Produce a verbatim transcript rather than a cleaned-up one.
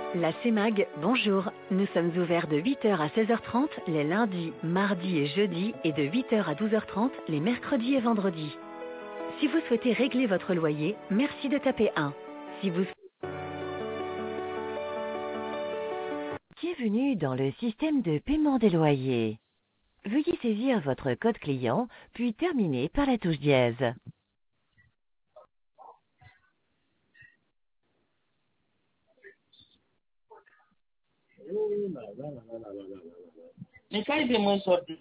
La CEMAG, bonjour. Nous sommes ouverts de huit heures à seize heures trente les lundis, mardis et jeudis et de huit heures à douze heures trente les mercredis et vendredis. Si vous souhaitez régler votre loyer, merci de taper un. Si vous... Bienvenue dans le système de paiement des loyers. Veuillez saisir votre code client, puis terminer par la touche dièse. Mais quand il fait moins sorti.